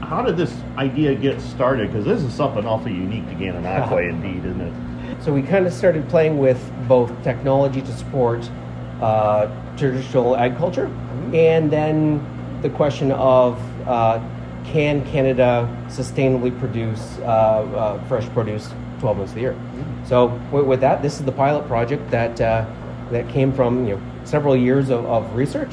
how did this idea get started? Because this is something awfully unique to Gananoque, indeed, isn't it? So we kind of started playing with both technology to support traditional agriculture, and then the question of can Canada sustainably produce fresh produce 12 months of the year? So with that, this is the pilot project that came from several years of research,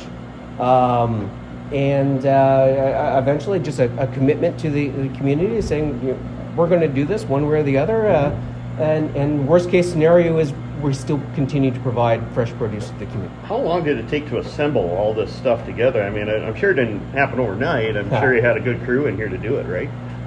and eventually just a commitment to the community, saying we're going to do this one way or the other, and worst case scenario is we still continue to provide fresh produce to the community. How long did it take to assemble all this stuff together? I mean, I'm sure it didn't happen overnight. I'm sure you had a good crew in here to do it, right?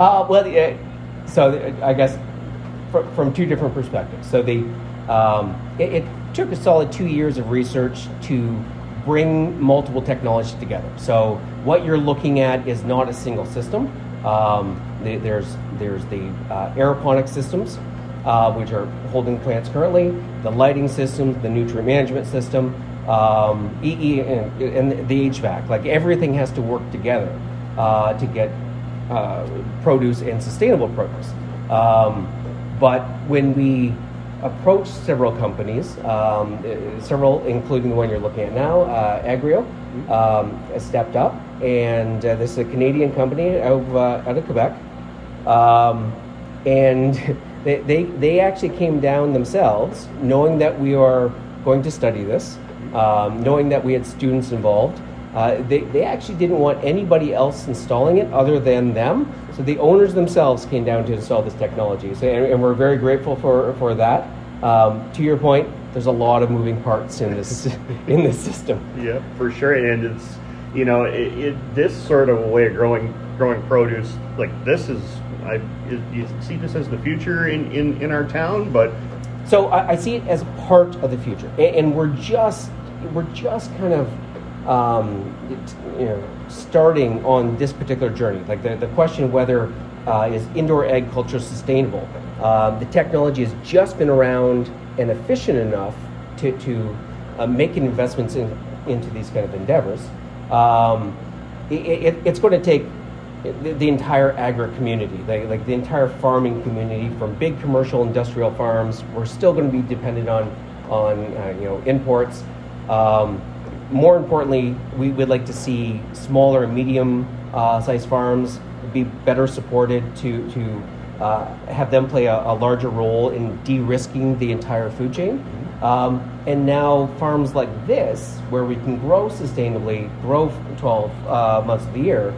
So I guess from two different perspectives. So it took a solid 2 years of research to bring multiple technologies together. So what you're looking at is not a single system. There's the aeroponic systems, which are holding plants currently, the lighting systems, the nutrient management system, and the HVAC. Like everything has to work together to get produce and sustainable produce. But when we approached several companies, several including the one you're looking at now, Agrio, stepped up, and this is a Canadian company out of Quebec, and they actually came down themselves, knowing that we are going to study this, knowing that we had students involved. They actually didn't want anybody else installing it other than them. So the owners themselves came down to install this technology. So, and we're very grateful for that. To your point, there's a lot of moving parts in this system. Yeah, for sure. And it's this sort of way of growing produce, like this is, you see this as the future in our town, but so I see it as part of the future, and we're just kind of starting on this particular journey. Like the question whether is indoor agriculture sustainable? The technology has just been around and efficient enough to make investments into these kind of endeavors. It's going to take the entire agri community, like the entire farming community, from big commercial industrial farms. We're still going to be dependent on imports. More importantly, we would like to see smaller and medium sized farms be better supported to have them play a larger role in de-risking the entire food chain. And now farms like this, where we can grow sustainably, grow 12 months of the year,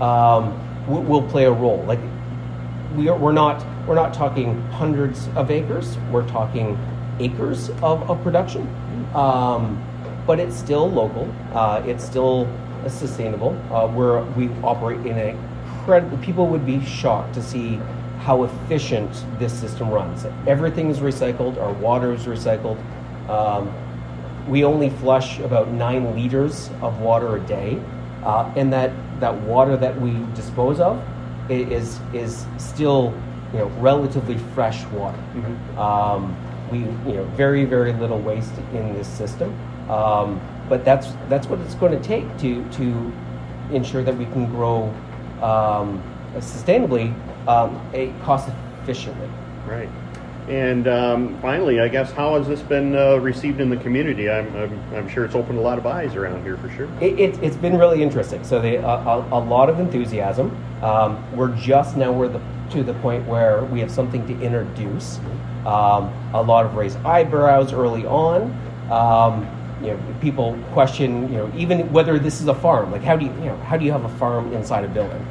will play a role. Like we're not talking hundreds of acres. We're talking acres of production. But it's still local. It's still sustainable. We operate in a incredible. People would be shocked to see how efficient this system runs. Everything is recycled. Our water is recycled. We only flush about 9 liters of water a day, and that water that we dispose of is still relatively fresh water. We very, very little waste in this system. But that's what it's going to take to ensure that we can grow sustainably, cost efficiently. Right. And finally, I guess, how has this been received in the community? I'm sure it's opened a lot of eyes around here for sure. It's been really interesting. So a lot of enthusiasm. We're to the point where we have something to introduce. A lot of raised eyebrows early on. People question, even whether this is a farm. Like, how do you have a farm inside a building?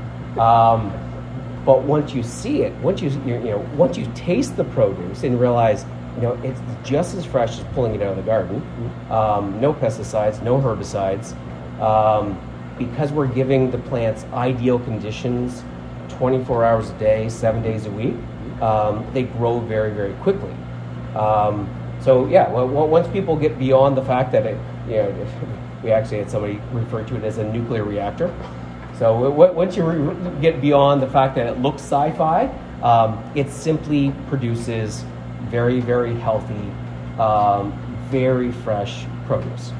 But once you see it, once you taste the produce and realize, it's just as fresh as pulling it out of the garden. No pesticides, no herbicides, because we're giving the plants ideal conditions, 24 hours a day, 7 days a week. They grow very, very quickly. So yeah, once people get beyond the fact that we actually had somebody refer to it as a nuclear reactor. So once you get beyond the fact that it looks sci-fi, it simply produces very, very healthy, very fresh produce.